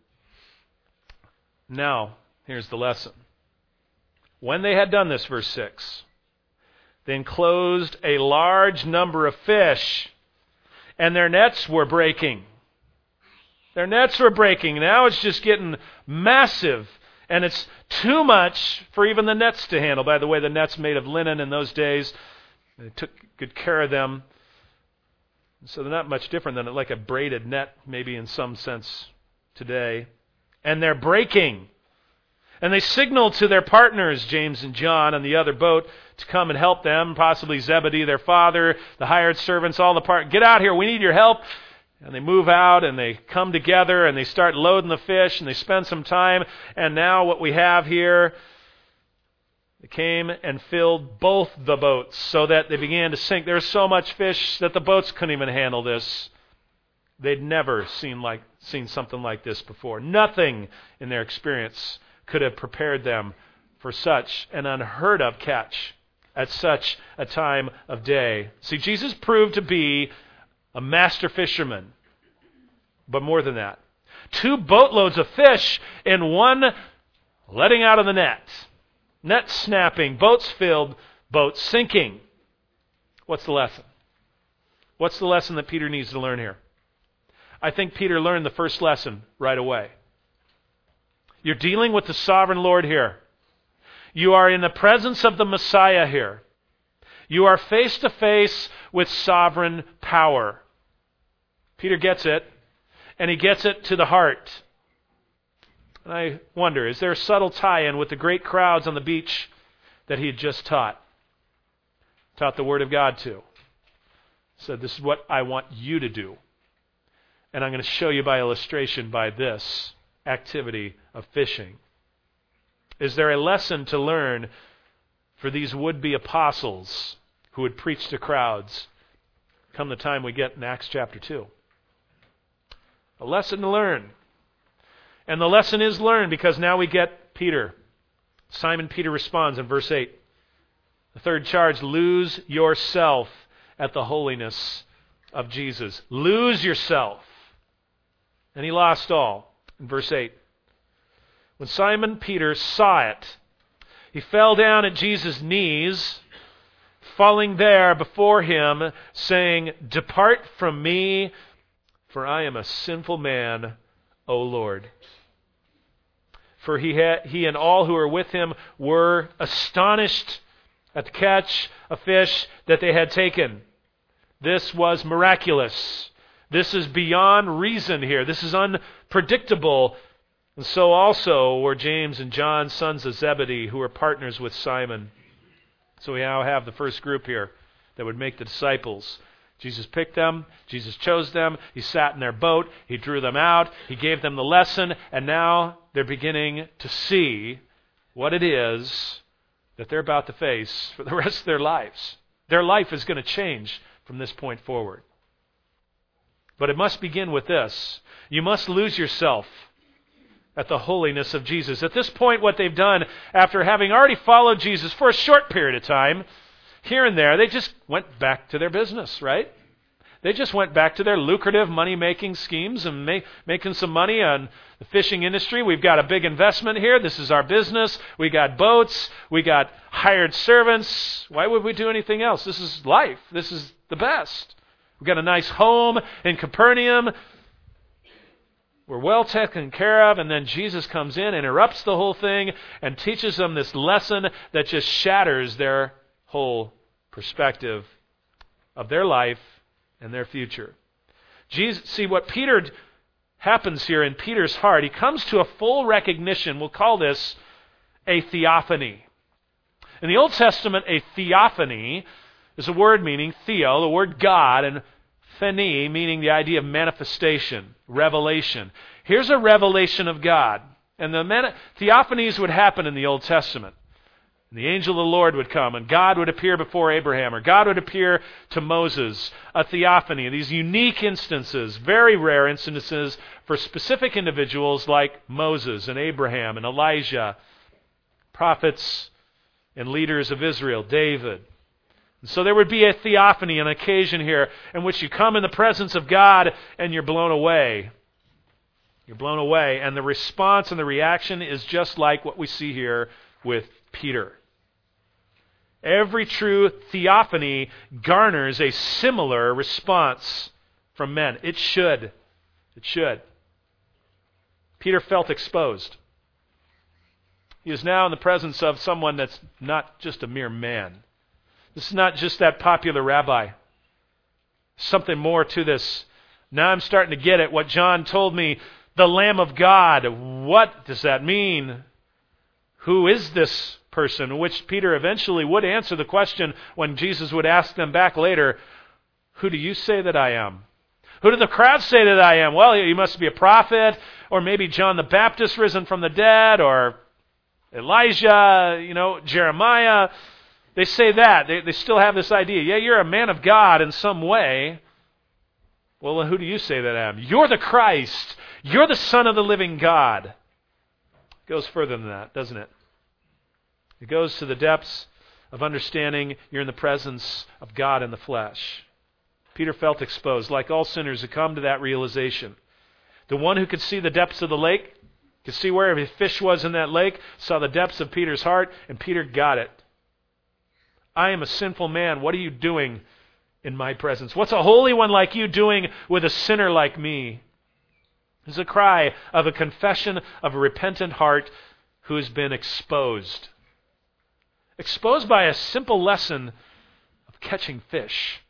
Now, here's the lesson. When they had done this, verse six, they enclosed a large number of fish, and their nets were breaking. Their nets were breaking. Now it's just getting massive, and it's too much for even the nets to handle. By the way, the nets made of linen in those days. They took good care of them. So they're not much different than like a braided net, maybe in some sense today. And they're breaking. And they signaled to their partners, James and John, on the other boat to come and help them, possibly Zebedee, their father, the hired servants, all the part. Get out here, we need your help. And they move out and they come together and they start loading the fish and they spend some time. And now what we have here, they came and filled both the boats so that they began to sink. There's so much fish that the boats couldn't even handle this. They'd never seen like seen something like this before. Nothing in their experience could have prepared them for such an unheard of catch at such a time of day. See, Jesus proved to be a master fisherman. But more than that, two boatloads of fish in one letting out of the net. Net snapping, boats filled, boat sinking. What's the lesson? What's the lesson that Peter needs to learn here? I think Peter learned the first lesson right away. You're dealing with the sovereign Lord here. You are in the presence of the Messiah here. You are face to face with sovereign power. Peter gets it, and he gets it to the heart. And I wonder, is there a subtle tie-in with the great crowds on the beach that he had just taught? Taught the Word of God to. Said, this is what I want you to do. And I'm going to show you by illustration by this activity of fishing. Is there a lesson to learn for these would-be apostles who would preach to crowds come the time we get in Acts chapter two? A lesson to learn. And the lesson is learned because now we get Peter. Simon Peter responds in verse eight. The third charge, lose yourself at the holiness of Jesus. Lose yourself. And he lost all. In verse eight. When Simon Peter saw it, he fell down at Jesus' knees, falling there before him, saying, depart from me, for I am a sinful man, O Lord. For he, had, he and all who were with him were astonished at the catch of fish that they had taken. This was miraculous. This is beyond reason here. This is unpredictable. And so also were James and John, sons of Zebedee, who were partners with Simon. So we now have the first group here that would make the disciples. Jesus picked them. Jesus chose them. He sat in their boat. He drew them out. He gave them the lesson. And now they're beginning to see what it is that they're about to face for the rest of their lives. Their life is going to change from this point forward. But it must begin with this. You must lose yourself at the holiness of Jesus. At this point, what they've done, after having already followed Jesus for a short period of time, here and there, they just went back to their business, right? They just went back to their lucrative money-making schemes and make, making some money on the fishing industry. We've got a big investment here. This is our business. We got boats. We got hired servants. Why would we do anything else? This is life. This is the best. We've got a nice home in Capernaum. We're well taken care of, and then Jesus comes in, interrupts the whole thing, and teaches them this lesson that just shatters their whole perspective of their life and their future. Jesus, see, what Peter happens here in Peter's heart, he comes to a full recognition. We'll call this a theophany. In the Old Testament, a theophany is a word meaning theo, the word God, and phene, meaning the idea of manifestation, revelation. Here's a revelation of God. And the mani- theophanies would happen in the Old Testament. And the angel of the Lord would come, and God would appear before Abraham, or God would appear to Moses. A theophany, these unique instances, very rare instances for specific individuals like Moses and Abraham and Elijah, prophets and leaders of Israel, David. And so there would be a theophany, an occasion here in which you come in the presence of God and you're blown away. You're blown away, and the response and the reaction is just like what we see here with Peter. Every true theophany garners a similar response from men. It should. It should. Peter felt exposed. He is now in the presence of someone that's not just a mere man. This is not just that popular rabbi. Something more to this. Now I'm starting to get it. What John told me, the Lamb of God. What does that mean? Who is this person? Which Peter eventually would answer the question when Jesus would ask them back later, who do you say that I am? Who do the crowd say that I am? Well, you must be a prophet, or maybe John the Baptist risen from the dead, or Elijah, you know, Jeremiah. They say that. They, they still have this idea. Yeah, you're a man of God in some way. Well, who do you say that I am? You're the Christ. You're the Son of the living God. It goes further than that, doesn't it? It goes to the depths of understanding you're in the presence of God in the flesh. Peter felt exposed, like all sinners who come to that realization. The one who could see the depths of the lake, could see where every fish was in that lake, saw the depths of Peter's heart, and Peter got it. I am a sinful man. What are you doing in my presence? What's a holy one like you doing with a sinner like me? It's a cry of a confession of a repentant heart who has been exposed. Exposed by a simple lesson of catching fish.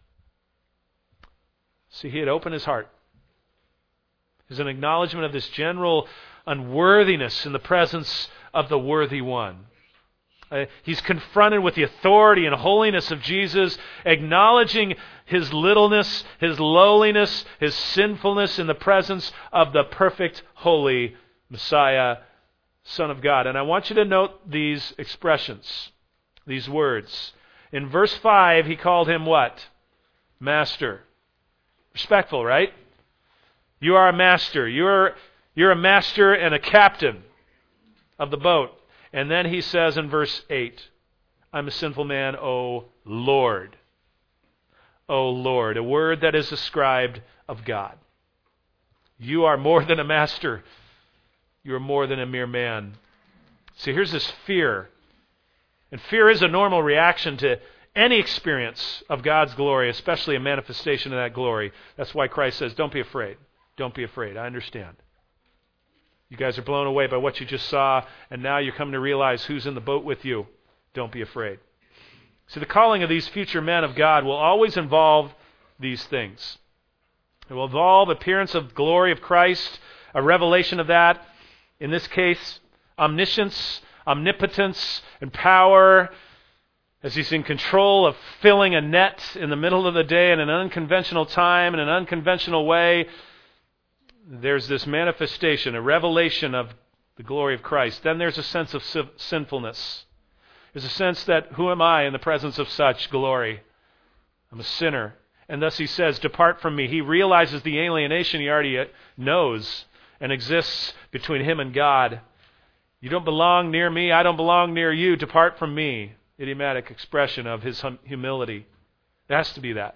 See, he had opened his heart. There's an acknowledgement of this general unworthiness in the presence of the worthy one. Uh, he's confronted with the authority and holiness of Jesus, acknowledging his littleness, his lowliness, his sinfulness in the presence of the perfect, holy Messiah, Son of God. And I want you to note these expressions, these words. In verse five, he called him what? Master. Respectful, right? You are a master. You're, you're a master and a captain of the boat. And then he says in verse eight, I'm a sinful man, O Lord. O Lord, a word that is ascribed of God. You are more than a master. You are more than a mere man. See, here's this fear. And fear is a normal reaction to any experience of God's glory, especially a manifestation of that glory. That's why Christ says, don't be afraid. Don't be afraid. I understand. You guys are blown away by what you just saw, and now you're coming to realize who's in the boat with you. Don't be afraid. See, the calling of these future men of God will always involve these things. It will involve appearance of glory of Christ, a revelation of that. In this case, omniscience, omnipotence, and power, as he's in control of filling a net in the middle of the day in an unconventional time, in an unconventional way. There's this manifestation, a revelation of the glory of Christ. Then there's a sense of sinfulness. There's a sense that, who am I in the presence of such glory? I'm a sinner. And thus he says, depart from me. He realizes the alienation he already knows and exists between him and God. You don't belong near me. I don't belong near you. Depart from me. Idiomatic expression of his hum- humility. It has to be that.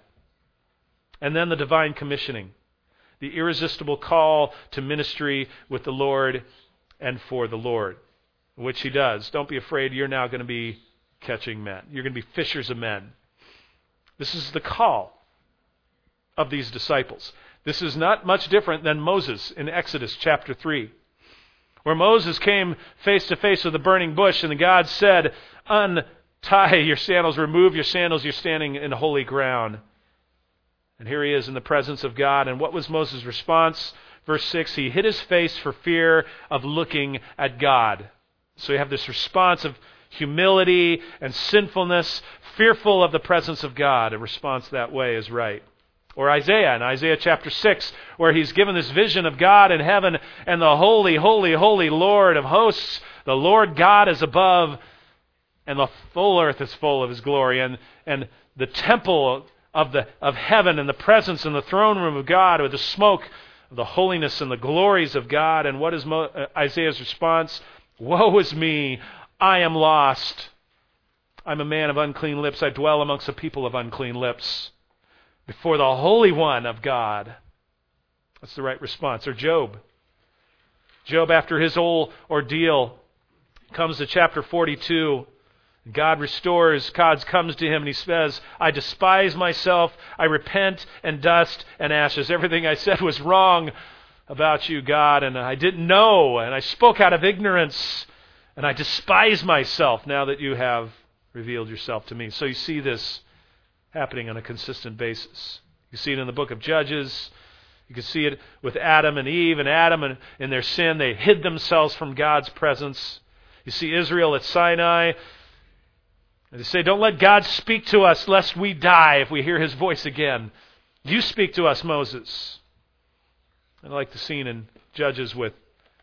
And then the divine commissioning. The irresistible call to ministry with the Lord and for the Lord, which he does. Don't be afraid, you're now going to be catching men. You're going to be fishers of men. This is the call of these disciples. This is not much different than Moses in Exodus chapter three, where Moses came face to face with a burning bush, and God said, untie your sandals, remove your sandals, you're standing in holy ground. And here he is in the presence of God. And what was Moses' response? Verse six, he hid his face for fear of looking at God. So you have this response of humility and sinfulness, fearful of the presence of God. A response that way is right. Or Isaiah in Isaiah chapter six, where he's given this vision of God in heaven and the holy, holy, holy Lord of hosts. The Lord God is above, and the full earth is full of his glory. And, and the temple of the of heaven and the presence in the throne room of God with the smoke of the holiness and the glories of God. And what is Mo- uh, Isaiah's response? Woe is me, I am lost. I'm a man of unclean lips. I dwell amongst a people of unclean lips. Before the Holy One of God. That's the right response. Or Job. Job, after his whole ordeal, comes to chapter forty-two. God restores, God comes to him and he says, I despise myself, I repent in dust and ashes. Everything I said was wrong about you, God, and I didn't know, and I spoke out of ignorance, and I despise myself now that you have revealed yourself to me. So you see this happening on a consistent basis. You see it in the book of Judges. You can see it with Adam and Eve, and Adam and in their sin, they hid themselves from God's presence. You see Israel at Sinai. And they say, don't let God speak to us lest we die if we hear his voice again. You speak to us, Moses. I like the scene in Judges with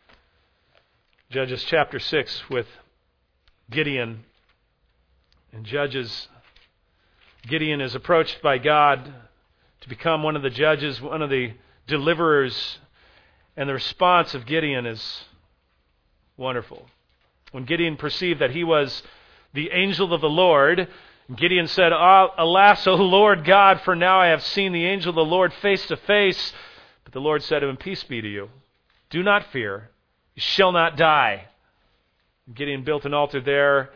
Judges chapter six with Gideon. In Judges, Gideon is approached by God to become one of the judges, one of the deliverers. And the response of Gideon is wonderful. When Gideon perceived that he was the angel of the Lord, Gideon said, Alas, O Lord God, for now I have seen the angel of the Lord face to face. But the Lord said to him, Peace be to you. Do not fear. You shall not die. Gideon built an altar there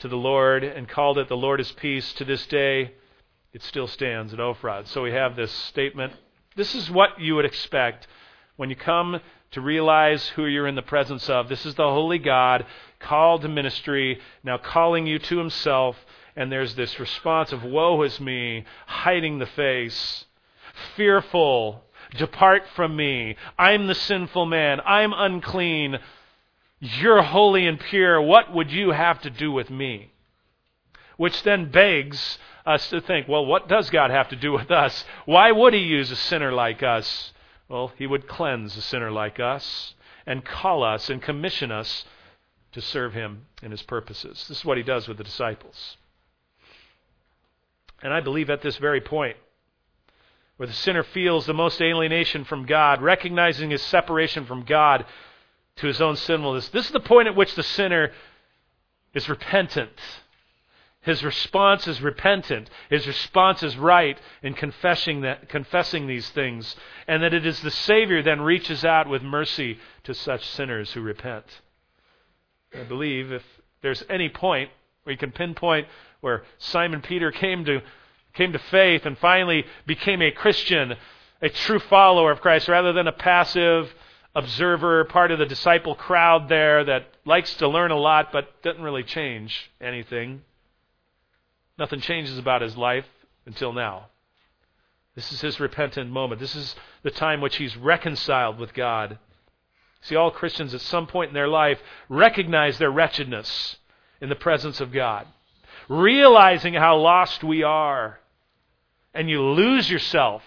to the Lord and called it the Lord is peace. To this day, it still stands at Ophrah. So we have this statement. This is what you would expect when you come to realize who you're in the presence of. This is the holy God called to ministry, now calling you to himself, and there's this response of woe is me, hiding the face, fearful, depart from me, I'm the sinful man, I'm unclean, you're holy and pure, what would you have to do with me? Which then begs us to think, well, what does God have to do with us? Why would he use a sinner like us? Well, he would cleanse a sinner like us and call us and commission us to serve him in his purposes. This is what he does with the disciples. And I believe at this very point, where the sinner feels the most alienation from God, recognizing his separation from God to his own sinfulness, this is the point at which the sinner is repentant. His response is repentant. His response is right in confessing that, confessing these things, and that it is the Savior then reaches out with mercy to such sinners who repent. I believe if there's any point where you can pinpoint where Simon Peter came to came to faith and finally became a Christian, a true follower of Christ, rather than a passive observer, part of the disciple crowd there that likes to learn a lot but doesn't really change anything. Nothing changes about his life until now. This is his repentant moment. This is the time which he's reconciled with God. See, all Christians at some point in their life recognize their wretchedness in the presence of God, realizing how lost we are, and you lose yourself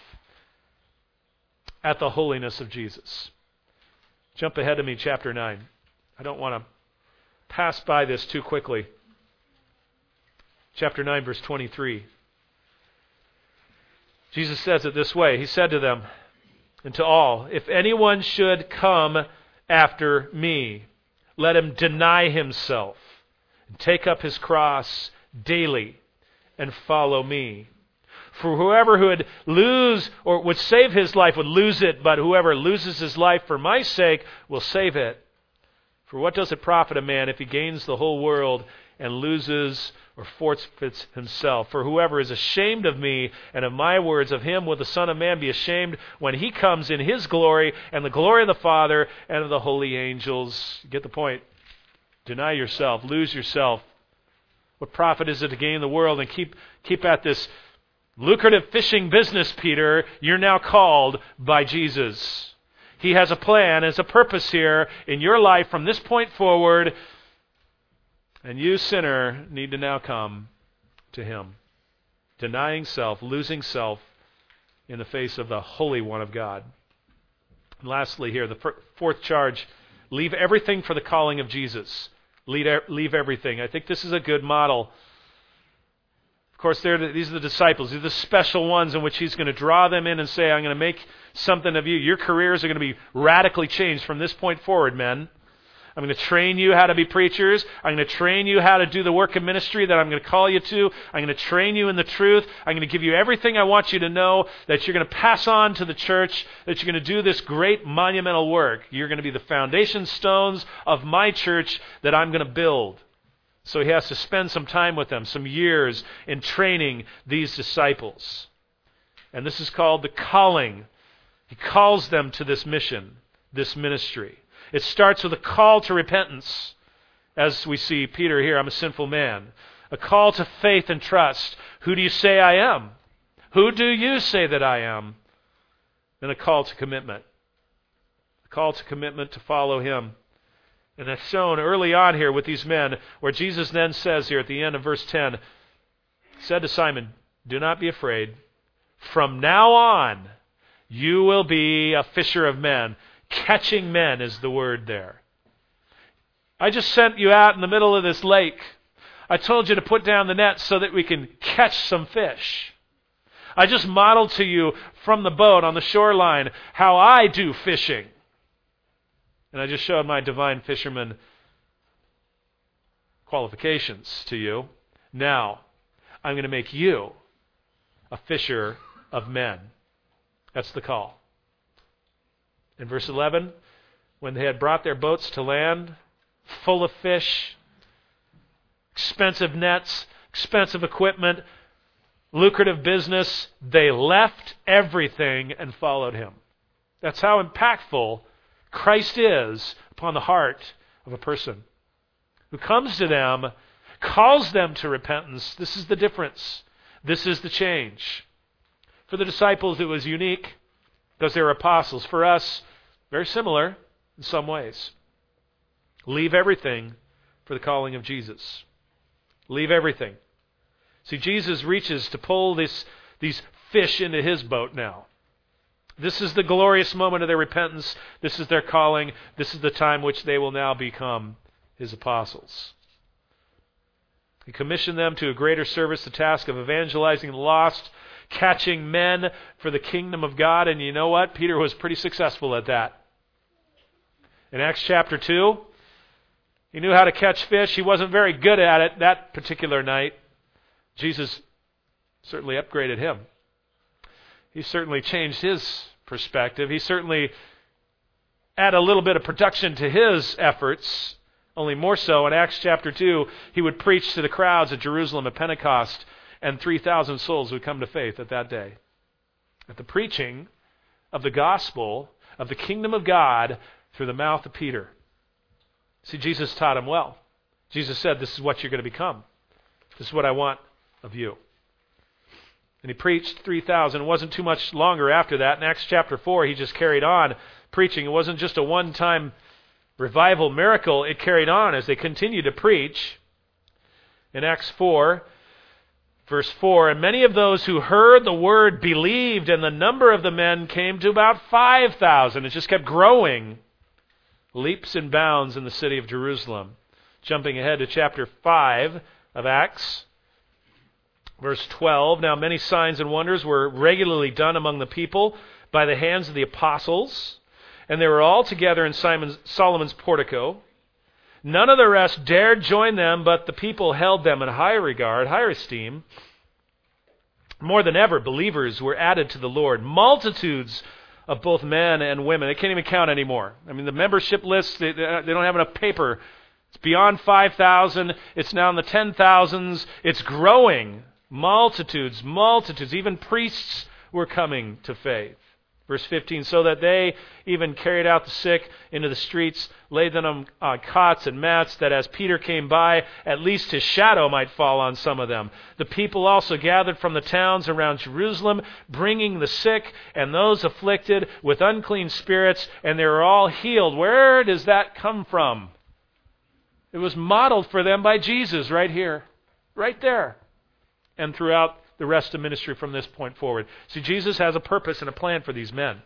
at the holiness of Jesus. Jump ahead to me, chapter nine. I don't want to pass by this too quickly. Chapter nine, verse twenty-three. Jesus says it this way. He said to them and to all, if anyone should come after me, let him deny himself and take up his cross daily and follow me. For whoever who would lose or would save his life would lose it, but whoever loses his life for my sake will save it. For what does it profit a man if he gains the whole world and loses or forfeits himself? For whoever is ashamed of me and of my words, of him will the Son of Man be ashamed when he comes in his glory and the glory of the Father and of the holy angels. You get the point. Deny yourself. Lose yourself. What profit is it to gain the world and keep keep at this lucrative fishing business, Peter? You're now called by Jesus. He has a plan, has a purpose here in your life from this point forward. And you, sinner, need to now come to him, denying self, losing self in the face of the Holy One of God. And lastly here, the fourth charge, leave everything for the calling of Jesus. Leave, leave everything. I think this is a good model. Of course, they're the, these are the disciples. These are the special ones in which he's going to draw them in and say, I'm going to make something of you. Your careers are going to be radically changed from this point forward, men. I'm going to train you how to be preachers. I'm going to train you how to do the work of ministry that I'm going to call you to. I'm going to train you in the truth. I'm going to give you everything I want you to know that you're going to pass on to the church, that you're going to do this great monumental work. You're going to be the foundation stones of my church that I'm going to build. So he has to spend some time with them, some years in training these disciples. And this is called the calling. He calls them to this mission, this ministry. It starts with a call to repentance. As we see Peter here, I'm a sinful man. A call to faith and trust. Who do you say I am? Who do you say that I am? And a call to commitment. A call to commitment to follow him. And that's shown early on here with these men, where Jesus then says here at the end of verse ten, said to Simon, do not be afraid. From now on, you will be a fisher of men. Catching men is the word there. I just sent you out in the middle of this lake. I told you to put down the net so that we can catch some fish. I just modeled to you from the boat on the shoreline how I do fishing. And I just showed my divine fisherman qualifications to you. Now, I'm going to make you a fisher of men. That's the call. In verse eleven, when they had brought their boats to land, full of fish, expensive nets, expensive equipment, lucrative business. They left everything and followed him. That's how impactful Christ is upon the heart of a person who comes to them, calls them to repentance. This is the difference. This is the change. For the disciples, it was unique because they were apostles. For us, very similar in some ways. Leave everything for the calling of Jesus. Leave everything. See, Jesus reaches to pull this, these fish into his boat now. This is the glorious moment of their repentance. This is their calling. This is the time which they will now become his apostles. He commissioned them to a greater service, the task of evangelizing the lost, catching men for the kingdom of God. And you know what? Peter was pretty successful at that. In Acts chapter two, he knew how to catch fish. He wasn't very good at it that particular night. Jesus certainly upgraded him. He certainly changed his perspective. He certainly added a little bit of production to his efforts, only more so in Acts chapter two, he would preach to the crowds at Jerusalem at Pentecost, and three thousand souls would come to faith at that day. At the preaching of the gospel of the kingdom of God through the mouth of Peter. See, Jesus taught him well. Jesus said, this is what you're going to become. This is what I want of you. And he preached three thousand. It wasn't too much longer after that. In Acts chapter four, he just carried on preaching. It wasn't just a one-time revival miracle. It carried on as they continued to preach. In Acts four, verse four, and many of those who heard the word believed, and the number of the men came to about five thousand. It just kept growing. Leaps and bounds in the city of Jerusalem. Jumping ahead to chapter five of Acts. Verse twelve, now many signs and wonders were regularly done among the people by the hands of the apostles, and they were all together in Simon's, Solomon's portico. None of the rest dared join them, but the people held them in high regard, high esteem. More than ever, believers were added to the Lord. Multitudes of both men and women. They can't even count anymore. I mean, the membership list, they, they don't have enough paper. It's beyond five thousand. It's now in the ten thousands. It's growing. Multitudes, multitudes, even priests were coming to faith. Verse fifteen, so that they even carried out the sick into the streets, laid them on uh, cots and mats, that as Peter came by, at least his shadow might fall on some of them. The people also gathered from the towns around Jerusalem, bringing the sick and those afflicted with unclean spirits, and they were all healed. Where does that come from? It was modeled for them by Jesus right here, right there. And throughout the rest of ministry from this point forward. See, Jesus has a purpose and a plan for these men.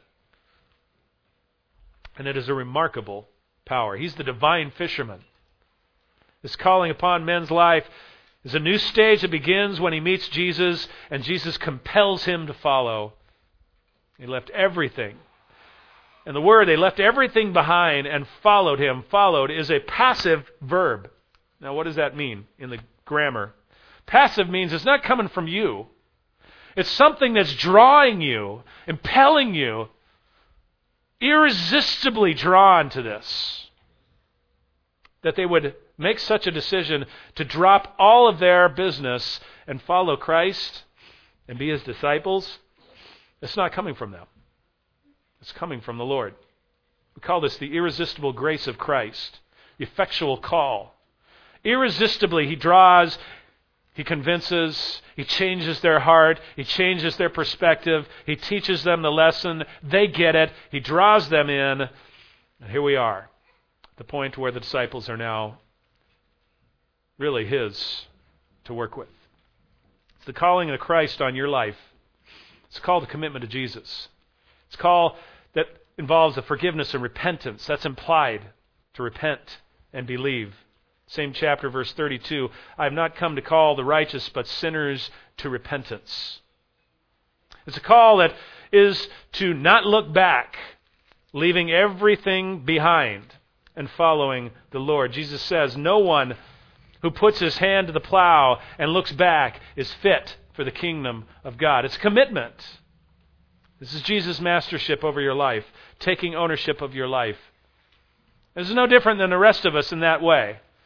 And it is a remarkable power. He's the divine fisherman. This calling upon men's life is a new stage that begins when he meets Jesus, and Jesus compels him to follow. He left everything. And the word, they left everything behind and followed him. Followed is a passive verb. Now, what does that mean in the grammar? Passive means it's not coming from you. It's something that's drawing you, impelling you, irresistibly drawn to this. That they would make such a decision to drop all of their business and follow Christ and be his disciples. It's not coming from them. It's coming from the Lord. We call this the irresistible grace of Christ, the effectual call. Irresistibly, he draws. He convinces, he changes their heart, he changes their perspective, he teaches them the lesson, they get it, he draws them in, and here we are, the point where the disciples are now really his to work with. It's the calling of Christ on your life. It's called the commitment to Jesus. It's a call that involves the forgiveness and repentance. That's implied, to repent and believe. Same chapter, verse thirty-two. I have not come to call the righteous, but sinners to repentance. It's a call that is to not look back, leaving everything behind and following the Lord. Jesus says, no one who puts his hand to the plow and looks back is fit for the kingdom of God. It's commitment. This is Jesus' mastership over your life, taking ownership of your life. This is no different than the rest of us in that way.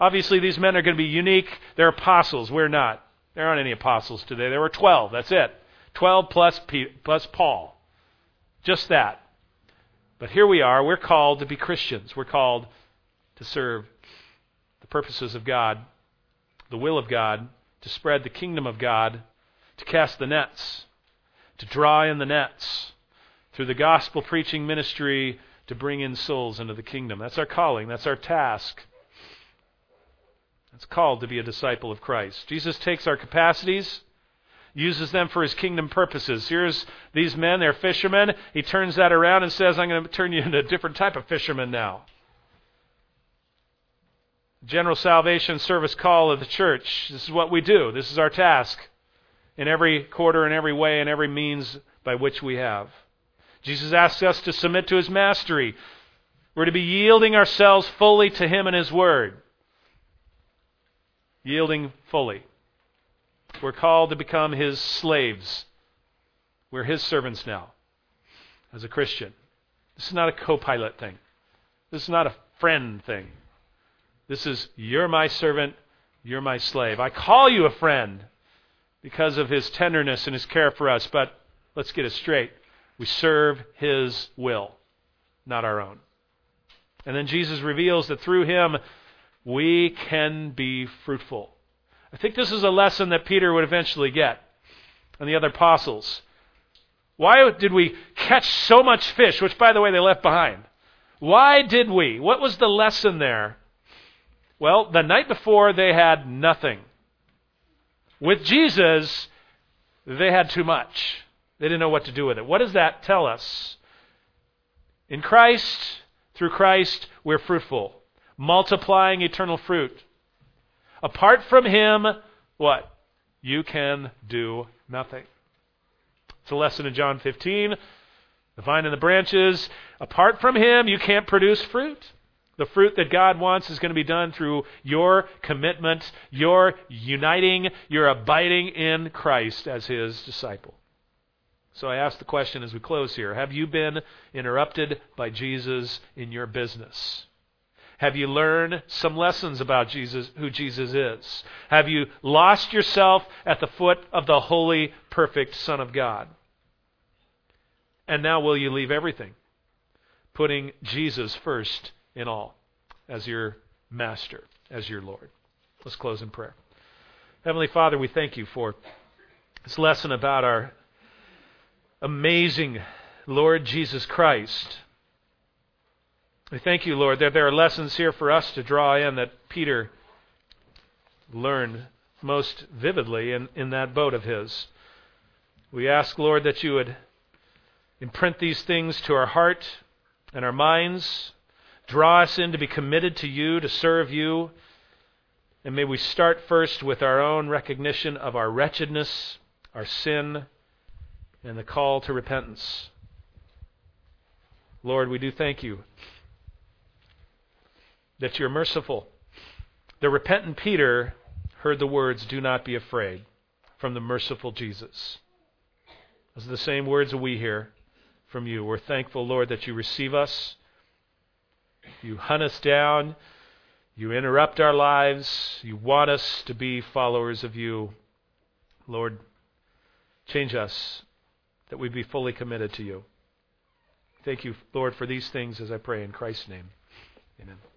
Obviously, these men are going to be unique. They're apostles. We're not. There aren't any apostles today. There were twelve. That's it. twelve plus, P- plus Paul. Just that. But here we are. We're called to be Christians. We're called to serve the purposes of God, the will of God, to spread the kingdom of God, to cast the nets, to draw in the nets, through the gospel preaching ministry, to bring in souls into the kingdom. That's our calling. That's our task. It's called to be a disciple of Christ. Jesus takes our capacities, uses them for His kingdom purposes. Here's these men, they're fishermen. He turns that around and says, I'm going to turn you into a different type of fisherman now. General salvation service call of the church. This is what we do. This is our task in every quarter, in every way, in every means by which we have. Jesus asks us to submit to His mastery. We're to be yielding ourselves fully to Him and His Word. Yielding fully. We're called to become His slaves. We're His servants now as a Christian. This is not a co-pilot thing. This is not a friend thing. This is, you're my servant, you're my slave. I call you a friend because of His tenderness and His care for us, but let's get it straight. We serve His will, not our own. And then Jesus reveals that through Him, we can be fruitful. I think this is a lesson that Peter would eventually get, and the other apostles. Why did we catch so much fish, which, by the way, they left behind? Why did we? What was the lesson there? Well, the night before, they had nothing. With Jesus, they had too much. They didn't know what to do with it. What does that tell us? In Christ, through Christ, we're fruitful, multiplying eternal fruit. Apart from Him, what? You can do nothing. It's a lesson in John fifteen. The vine and the branches. Apart from Him, you can't produce fruit. The fruit that God wants is going to be done through your commitment, your uniting, your abiding in Christ as His disciple. So I ask the question as we close here, have you been interrupted by Jesus in your business? Have you learned some lessons about Jesus, who Jesus is? Have you lost yourself at the foot of the holy, perfect Son of God? And now will you leave everything, putting Jesus first in all, as your master, as your Lord? Let's close in prayer. Heavenly Father, we thank you for this lesson about our amazing Lord Jesus Christ. We thank you, Lord, that there are lessons here for us to draw in that Peter learned most vividly in, in that boat of his. We ask, Lord, that you would imprint these things to our heart and our minds. Draw us in to be committed to you, to serve you. And may we start first with our own recognition of our wretchedness, our sin, and the call to repentance. Lord, we do thank you that you're merciful. The repentant Peter heard the words, "Do not be afraid," from the merciful Jesus. Those are the same words that we hear from you. We're thankful, Lord, that you receive us. You hunt us down. You interrupt our lives. You want us to be followers of you. Lord, change us that we be fully committed to you. Thank you, Lord, for these things as I pray in Christ's name. Amen.